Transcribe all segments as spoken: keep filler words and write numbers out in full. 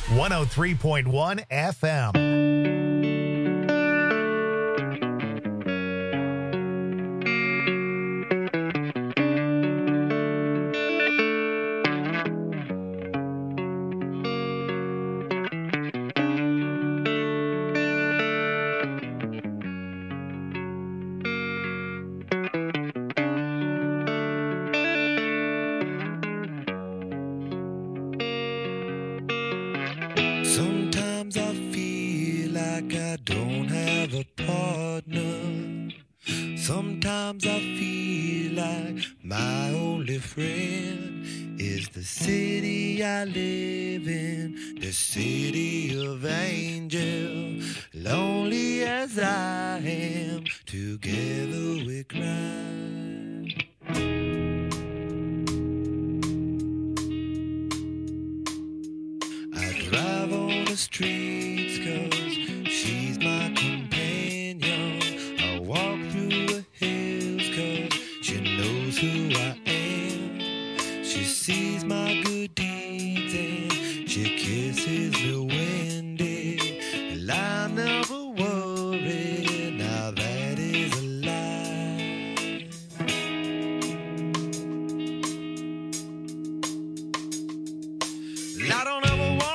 one oh three point one F M. Sometimes I feel like I don't have a partner. Sometimes I feel like my only friend is the city I live in, the city of angel. Lonely as I am, together we cry. Drive on the streets cause she's my companion. I walk through the hills cause she knows who I am. She sees my good deeds and she kisses me when day. And I never worry, now that is a lie. I don't ever want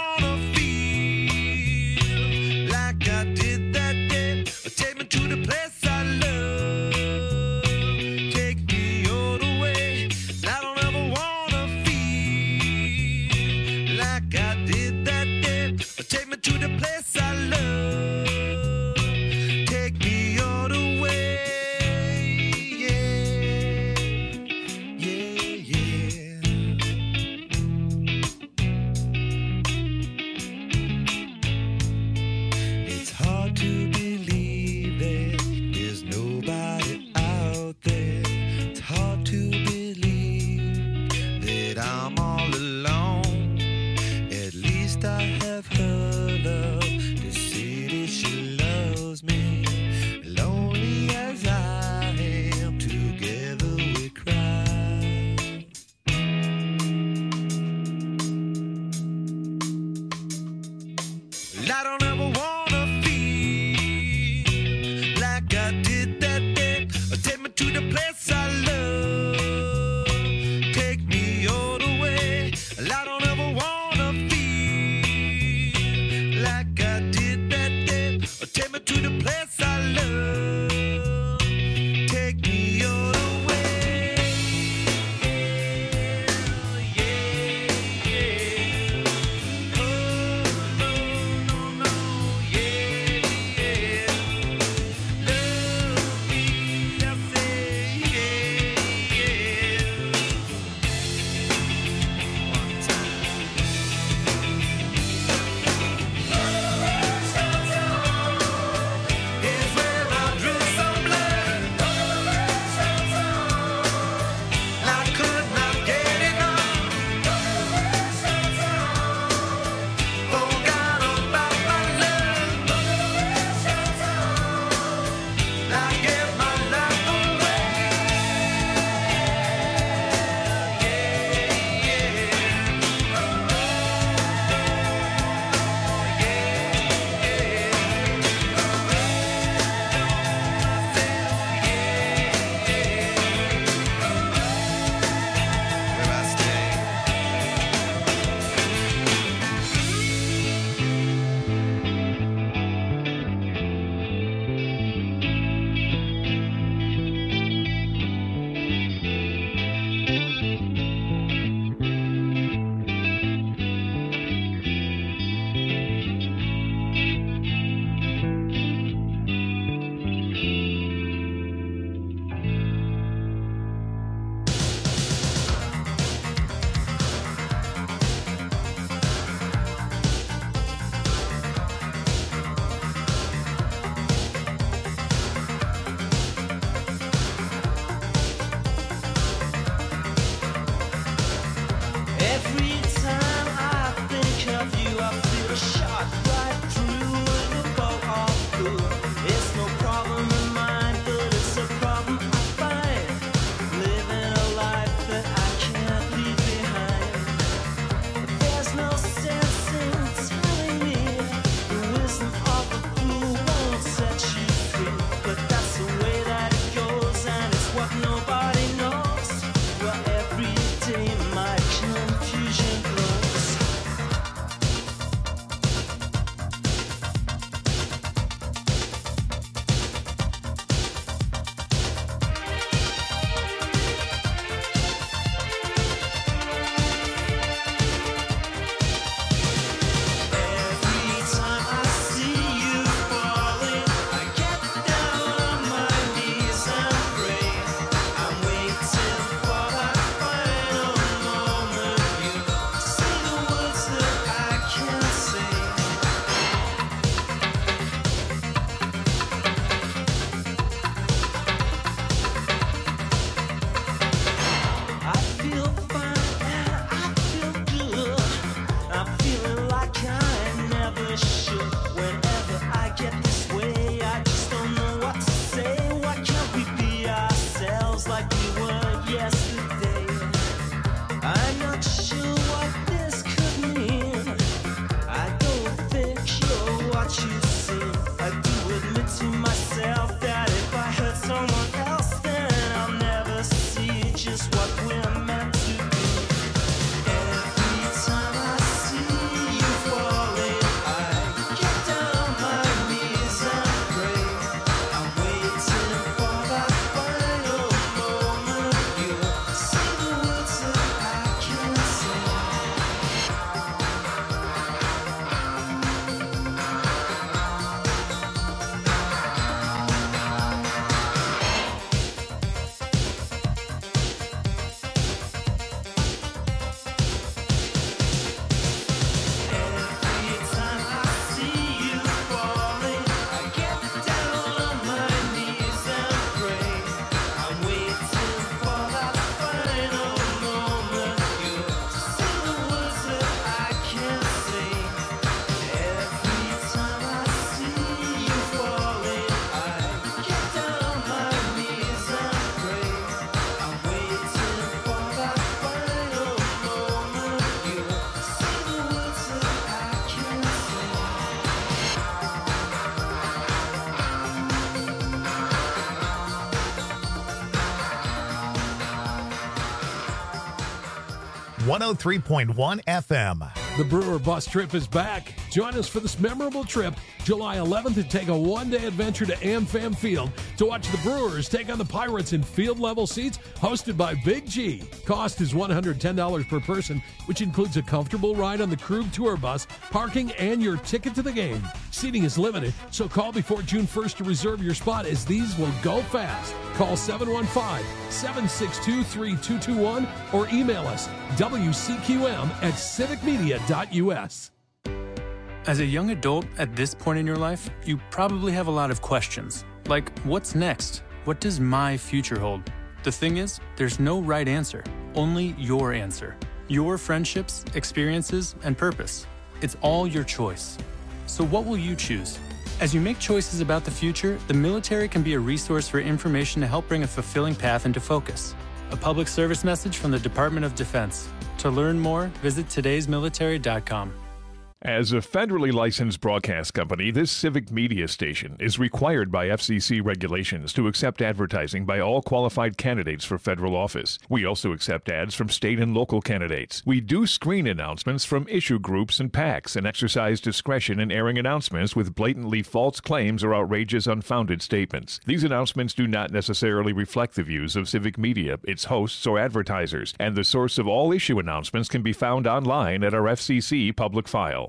one oh three point one F M. The Brewer Bus Trip is back. Join us for this memorable trip July eleventh to take a one-day adventure to AmFam Field to watch the Brewers take on the Pirates in field-level seats hosted by Big G. Cost is one hundred ten dollars per person, which includes a comfortable ride on the Krug Tour Bus, parking, and your ticket to the game. Seating is limited, so call before June first to reserve your spot as these will go fast. Call seven one five, seven six two, three two two one or email us W C Q M at civic media dot U S. As a young adult at this point in your life, you probably have a lot of questions. Like, what's next? What does my future hold? The thing is, there's no right answer, only your answer. Your friendships, experiences, and purpose. It's all your choice. So what will you choose? As you make choices about the future, the military can be a resource for information to help bring a fulfilling path into focus. A public service message from the Department of Defense. To learn more, visit todays military dot com. As a federally licensed broadcast company, this civic media station is required by F C C regulations to accept advertising by all qualified candidates for federal office. We also accept ads from state and local candidates. We do screen announcements from issue groups and PACs and exercise discretion in airing announcements with blatantly false claims or outrageous, unfounded statements. These announcements do not necessarily reflect the views of civic media, its hosts, or advertisers, and the source of all issue announcements can be found online at our F C C public file.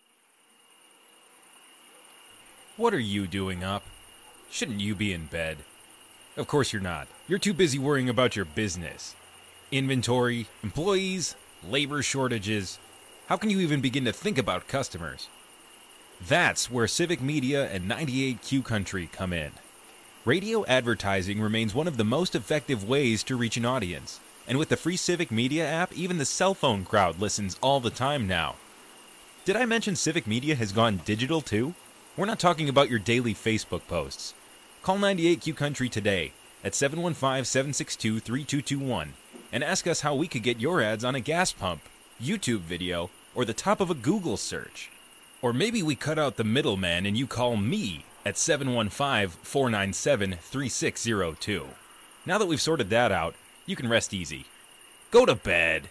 What are you doing up? Shouldn't you be in bed? Of course you're not. You're too busy worrying about your business. Inventory, employees, labor shortages. How can you even begin to think about customers? That's where Civic Media and ninety-eight Q Country come in. Radio advertising remains one of the most effective ways to reach an audience. And with the free Civic Media app, even the cell phone crowd listens all the time now. Did I mention Civic Media has gone digital too? We're not talking about your daily Facebook posts. Call ninety-eight Q Country today at seven one five, seven six two, three two two one and ask us how we could get your ads on a gas pump, YouTube video, or the top of a Google search. Or maybe we cut out the middleman and you call me at seven one five, four nine seven, three six zero two. Now that we've sorted that out, you can rest easy. Go to bed.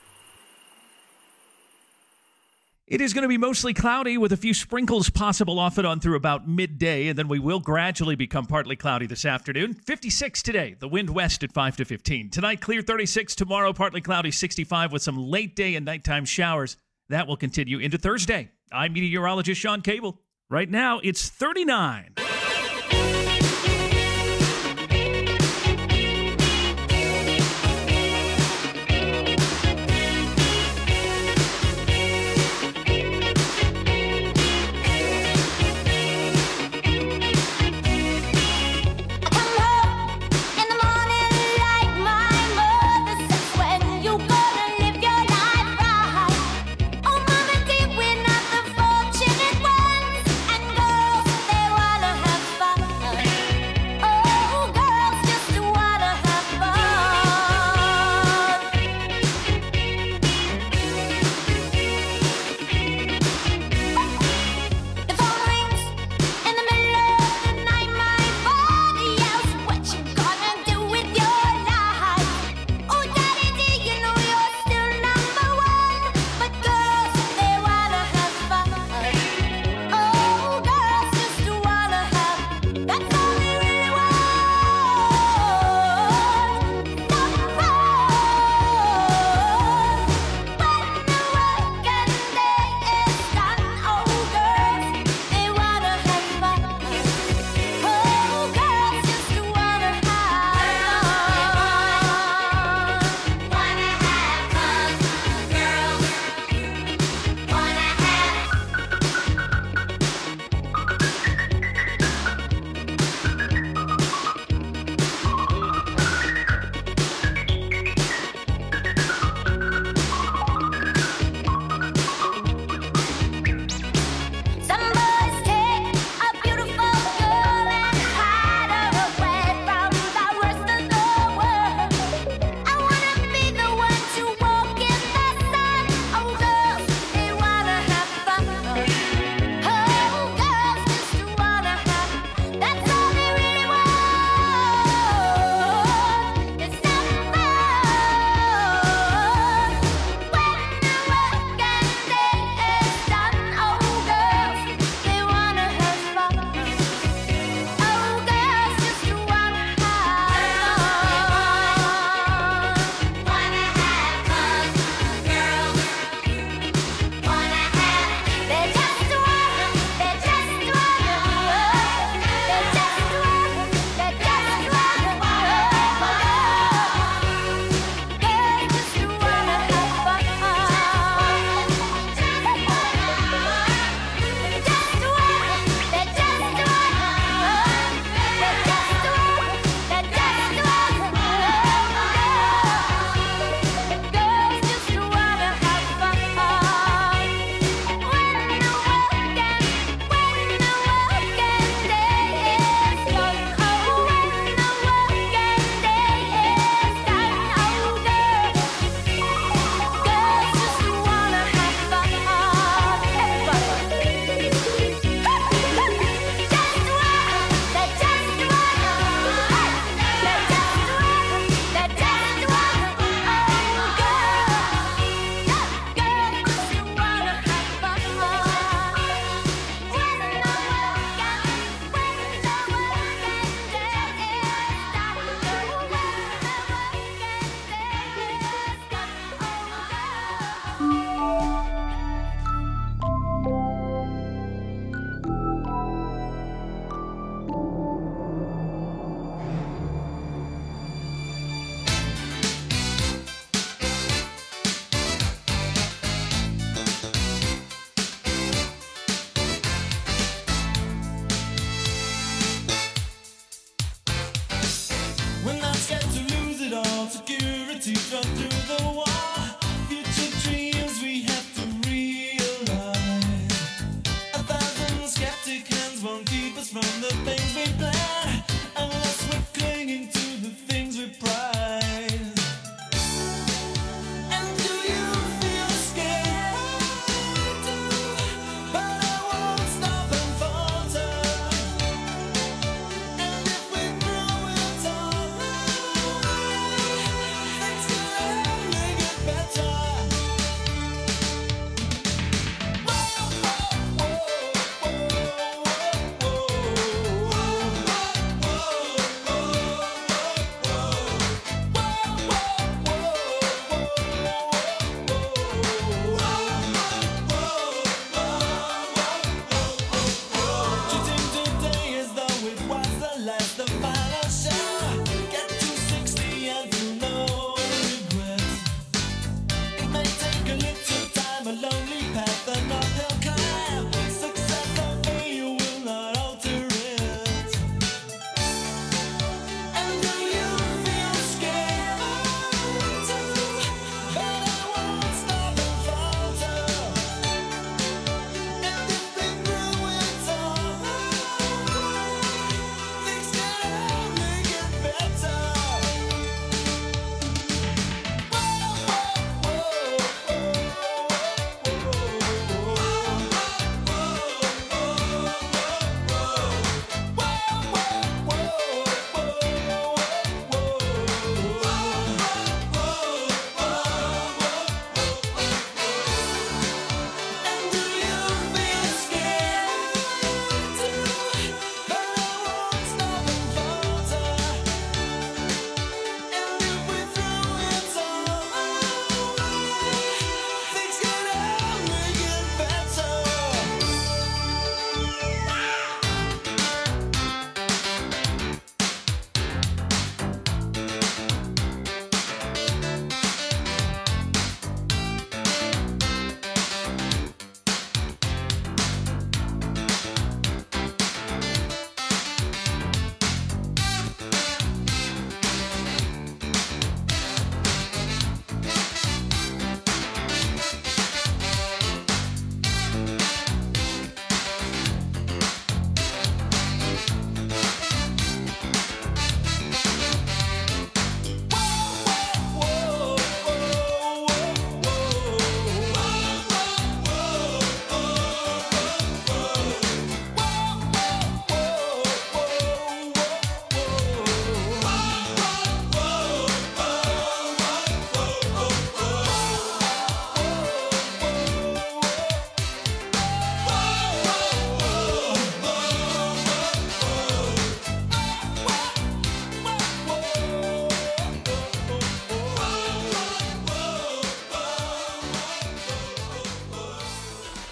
It is going to be mostly cloudy with a few sprinkles possible off and on through about midday, and then we will gradually become partly cloudy this afternoon. fifty-six today, the wind west at five to fifteen. Tonight, clear thirty-six. Tomorrow, partly cloudy sixty-five with some late day and nighttime showers. That will continue into Thursday. I'm meteorologist Sean Cable. Right now, it's thirty-nine. Wanna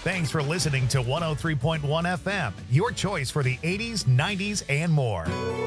Thanks for listening to one oh three point one F M, your choice for the eighties, nineties, and more.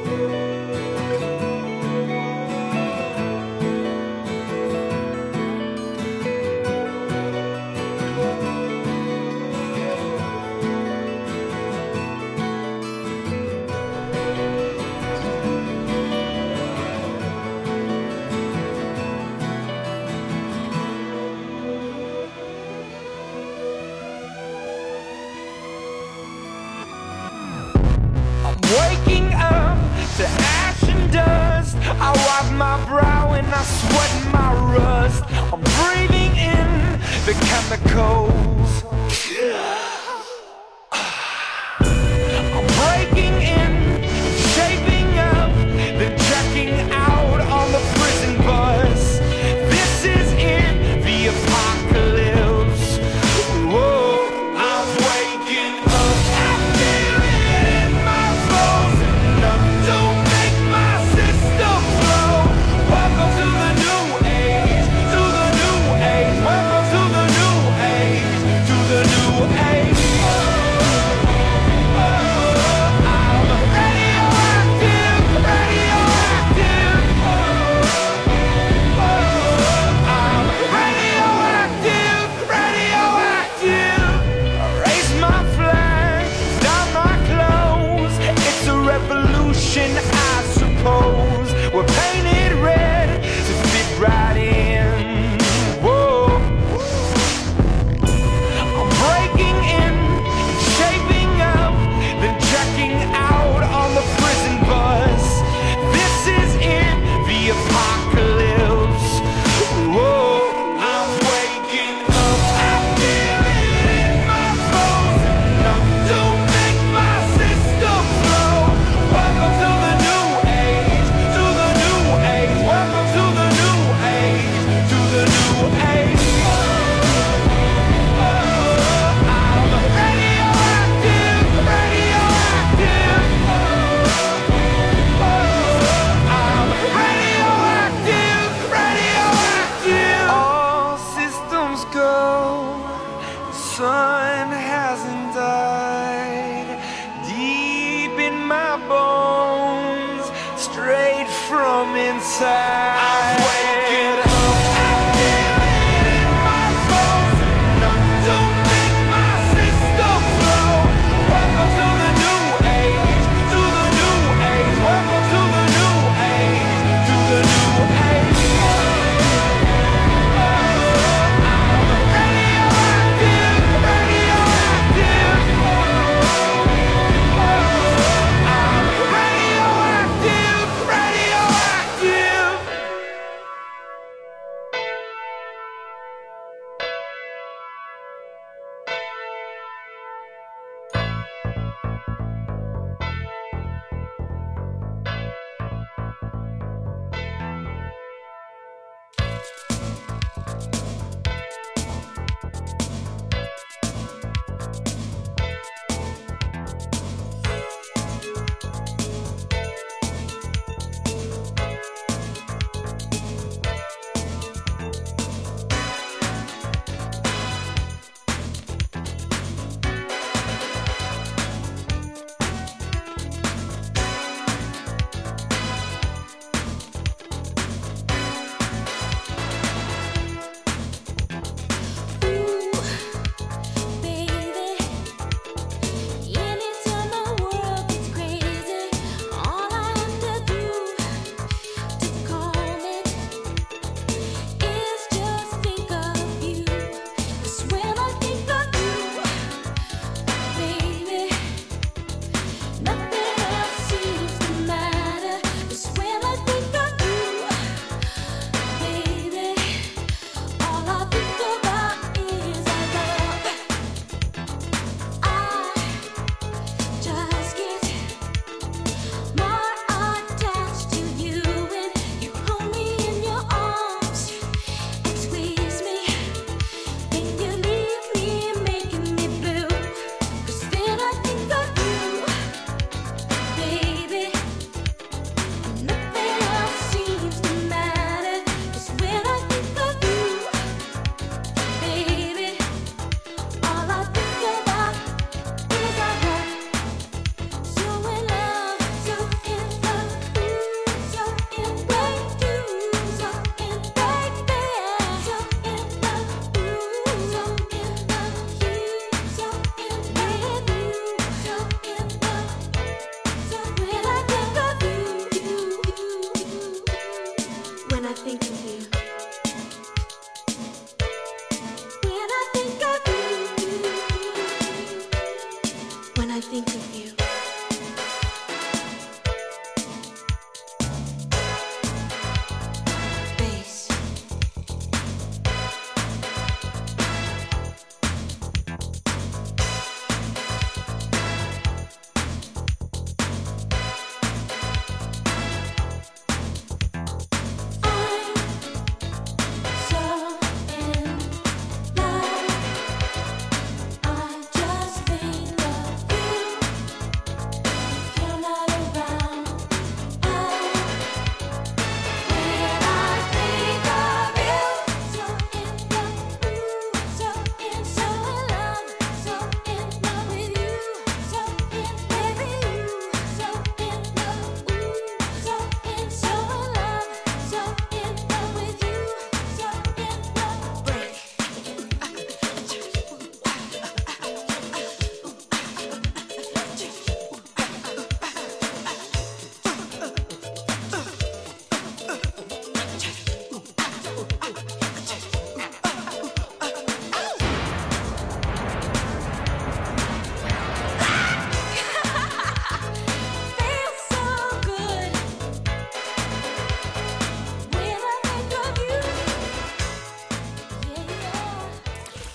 Waking up to ash and dust, I wipe my brow and I sweat my rust. I'm breathing in the chemicals. I'm breaking in, shaping up, then checking out on the prison bus. This is it, the apocalypse. Whoa, I'm waking up. I feel it in my bones. Enough to make my system flow. Welcome to the new age, to the new age. Welcome to the new age, to the new age.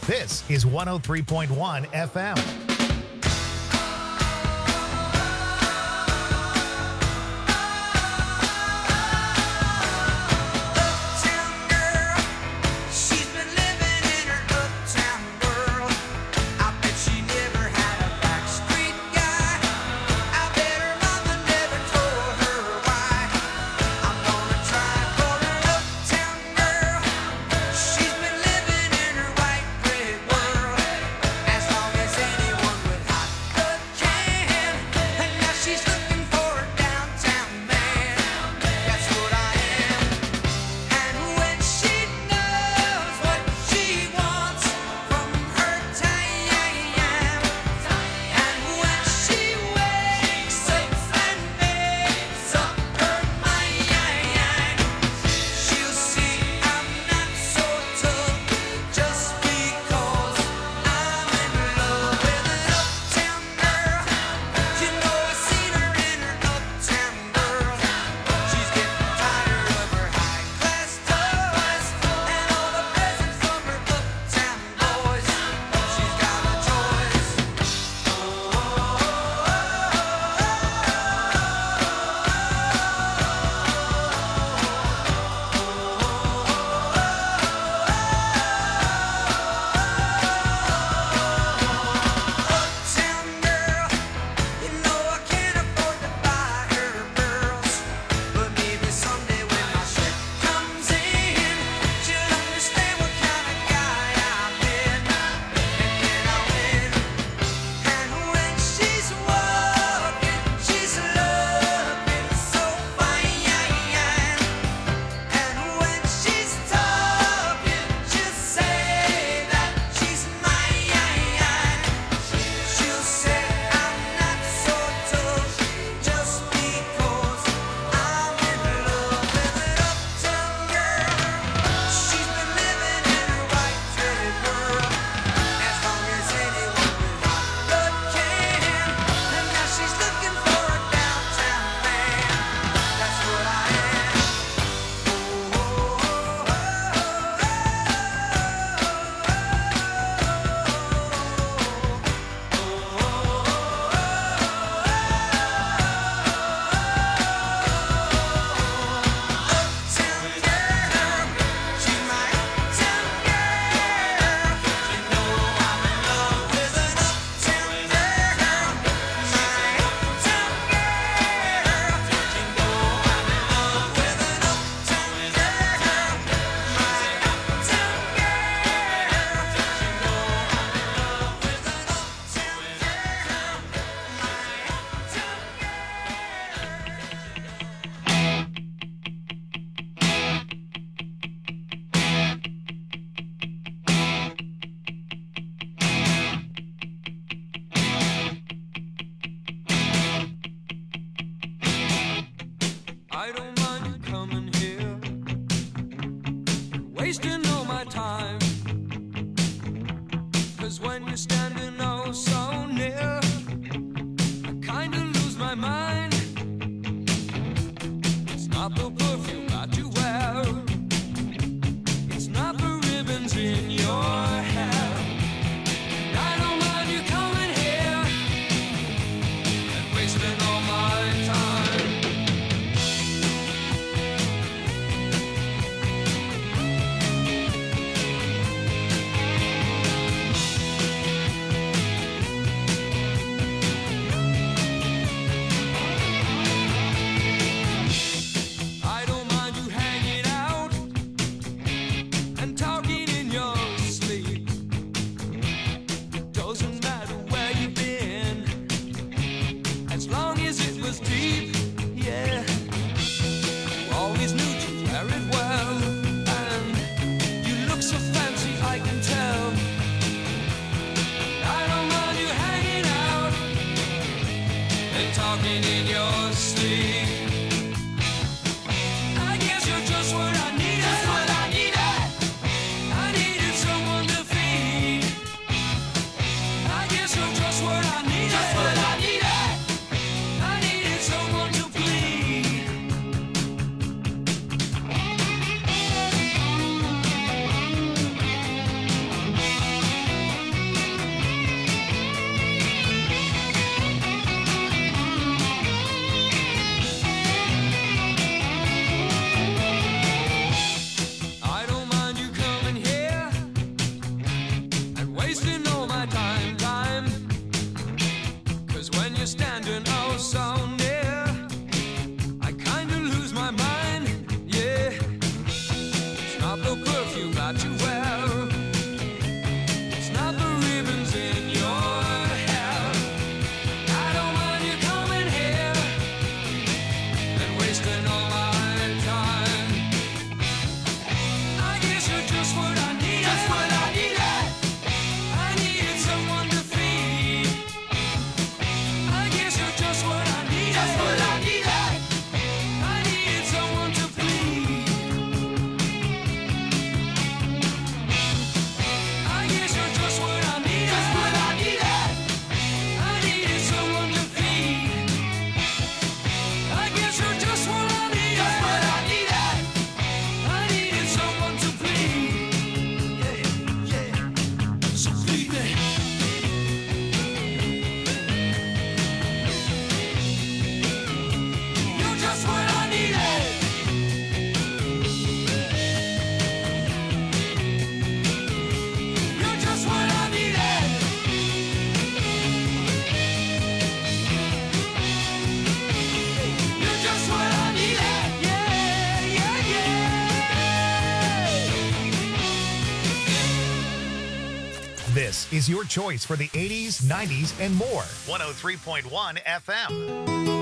This is one oh three point one F M. This is your choice for the eighties, nineties, and more. one oh three point one F M.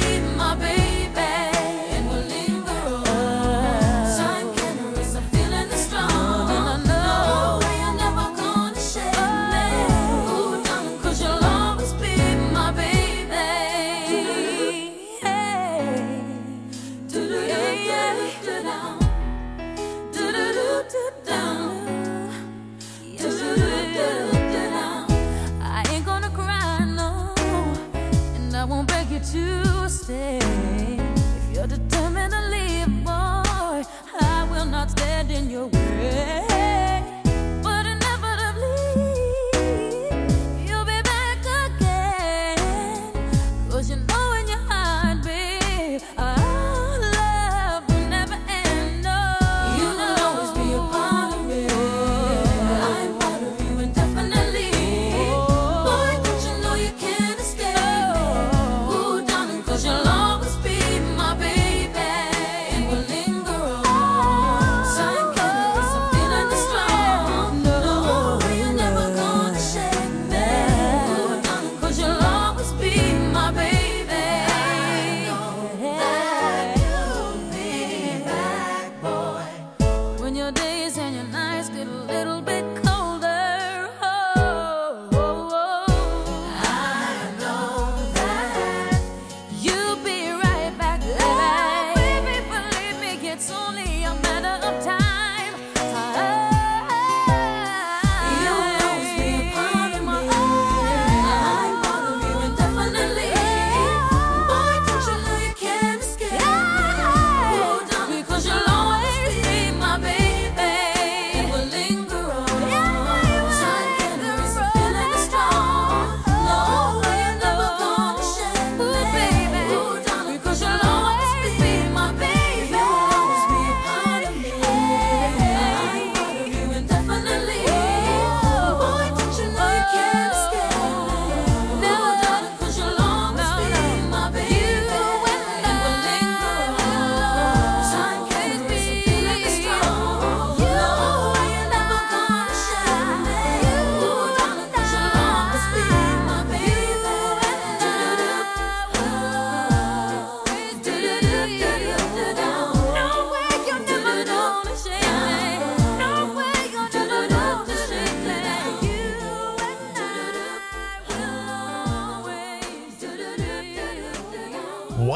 Feeling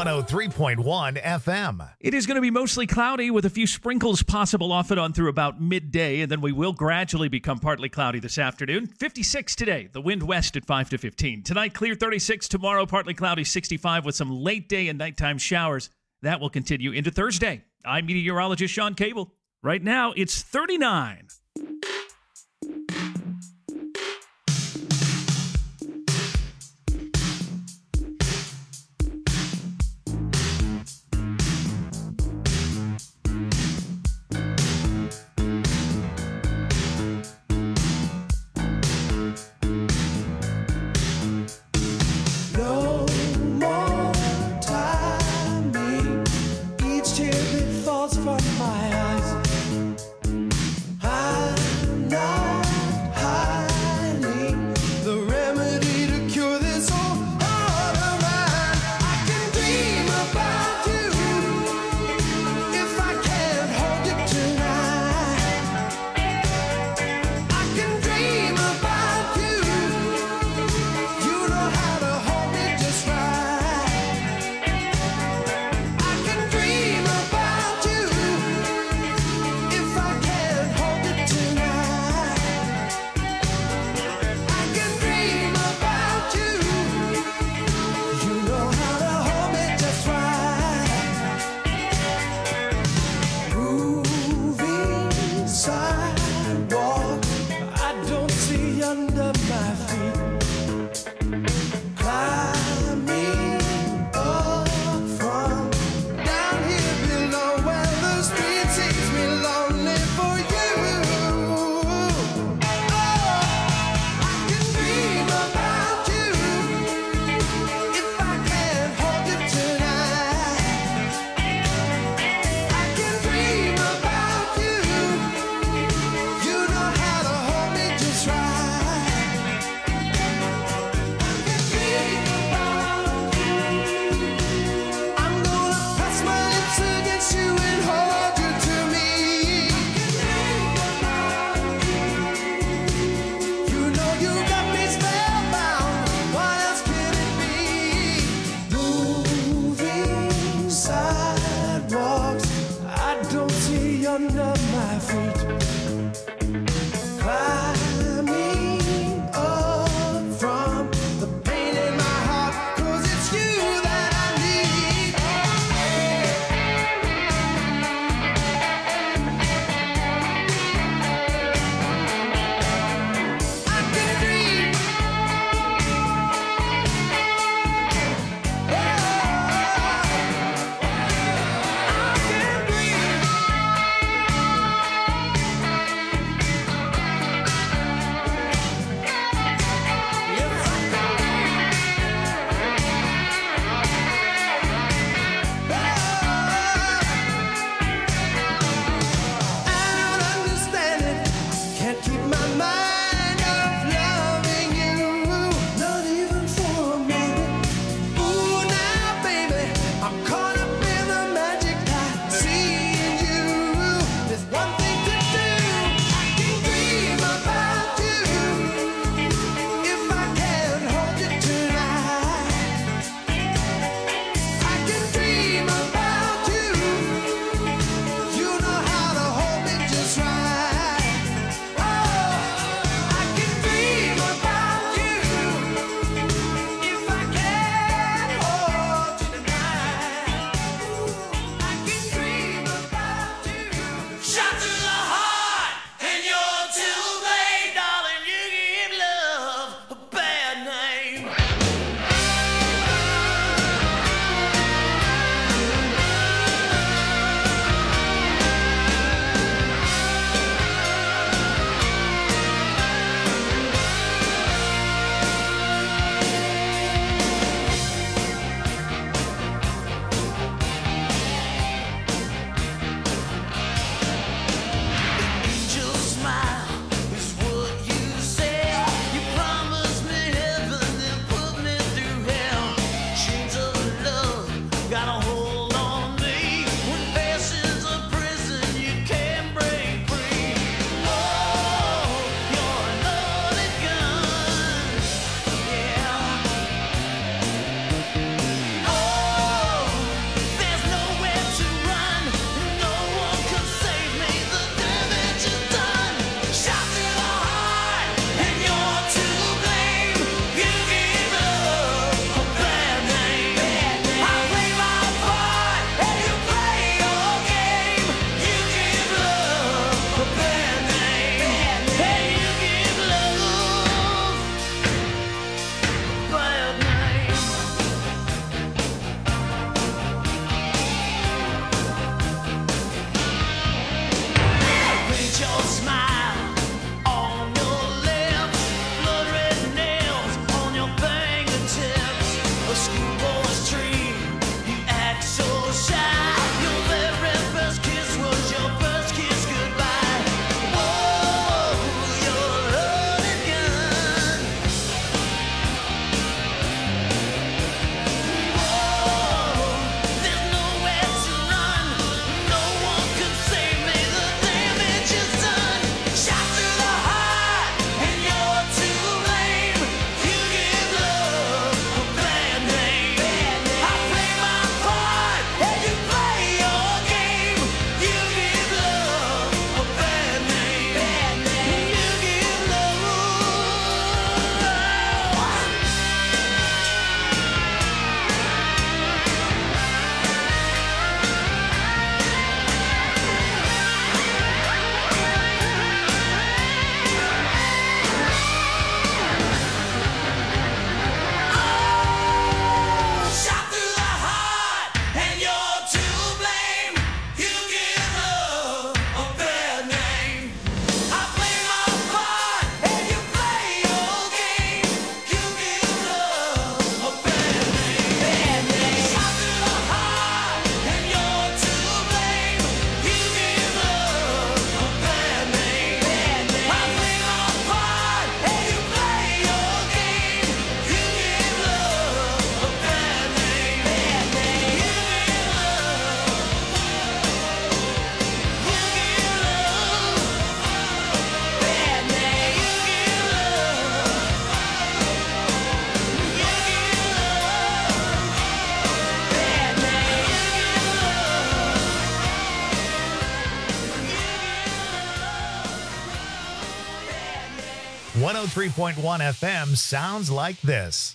one oh three point one F M. It is going to be mostly cloudy with a few sprinkles possible off and on through about midday, and then we will gradually become partly cloudy this afternoon. fifty-six today, the wind west at five to fifteen. Tonight, clear thirty-six. Tomorrow, partly cloudy sixty-five with some late day and nighttime showers. That will continue into Thursday. I'm meteorologist Sean Cable. Right now, it's thirty-nine. Falls from my eyes. I one oh three point one F M sounds like this.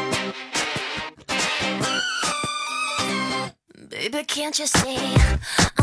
Baby, can't you see